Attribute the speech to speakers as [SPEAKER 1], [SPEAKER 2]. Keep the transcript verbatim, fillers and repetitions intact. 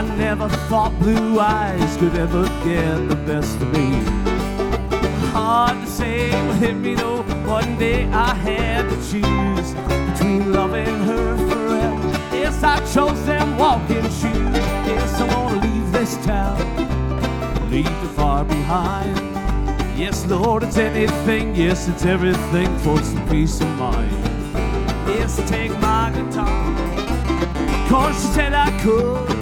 [SPEAKER 1] never thought blue eyes could ever get the best of me. Hard to say what hit me though. One day I had to choose between loving her forever. Yes, I chose them walking shoes. Yes, I wanna leave this town, leave it far behind. Yes, Lord, it's anything. Yes, it's everything for some peace of mind. Yes, take my guitar, 'cause she said I could.